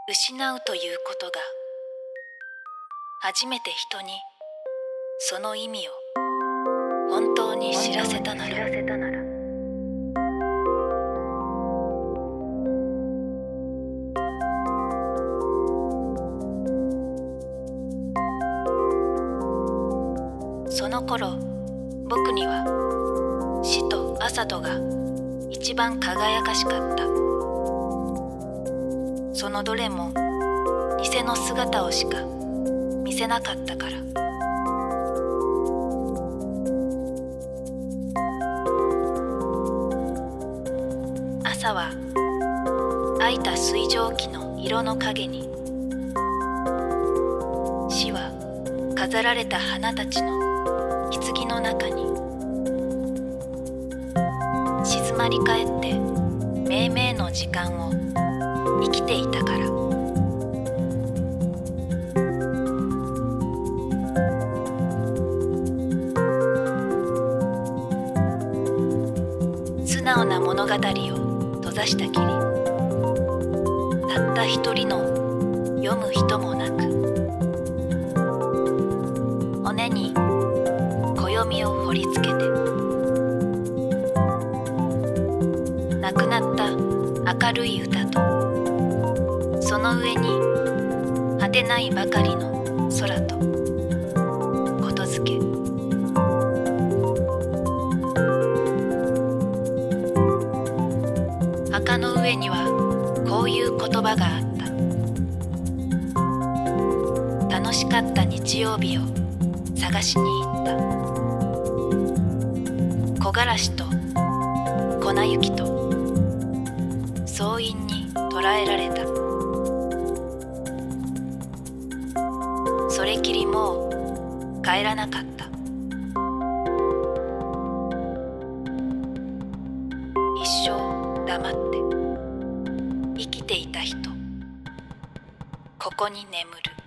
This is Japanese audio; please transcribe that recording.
失うということが初めて人にその意味を本当に知らせたなら、その頃僕には死と朝とが一番輝かしかった。そのどれも偽の姿をしか見せなかったから。朝は開いた水蒸気の色の影に、死は飾られた花たちの棺の中に静まり返って命名の時間を生きていたから。素直な物語を閉ざしたきり、たった一人の読む人もなく、骨に暦を彫りつけて、亡くなった明るい歌と、その上に果てないばかりの空とことづけ。墓の上にはこういう言葉があった。楽しかった日曜日を探しに行った。木枯らしと粉雪と総員に捕らえられた。それきりもう帰らなかった。一生黙って生きていた人、ここに眠る。